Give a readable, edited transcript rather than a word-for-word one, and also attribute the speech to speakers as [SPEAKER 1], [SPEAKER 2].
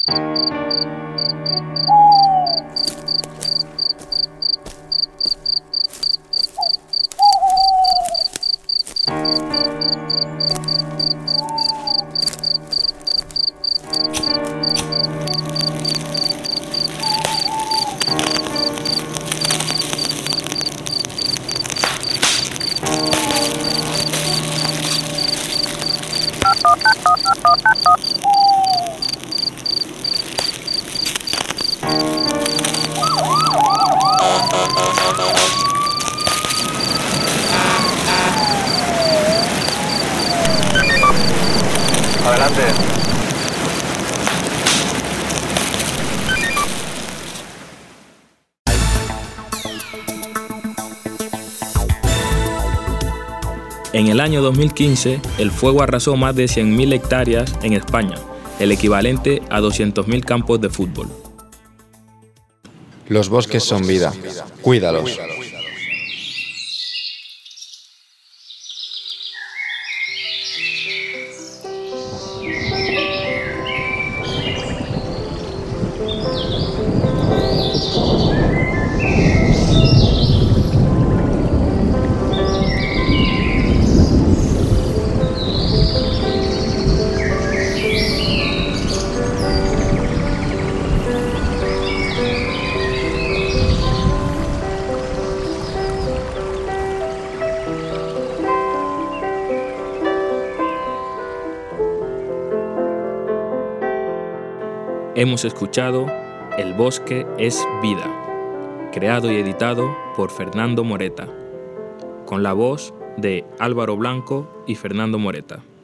[SPEAKER 1] Adelante.
[SPEAKER 2] En el año 2015, el fuego arrasó más de 100.000 hectáreas en España, el equivalente a 200.000 campos de fútbol.
[SPEAKER 3] Los bosques son vida. Cuídalos.
[SPEAKER 2] Hemos escuchado El bosque es vida, creado y editado por Fernando Moreta, con la voz de Álvaro Blanco y Fernando Moreta.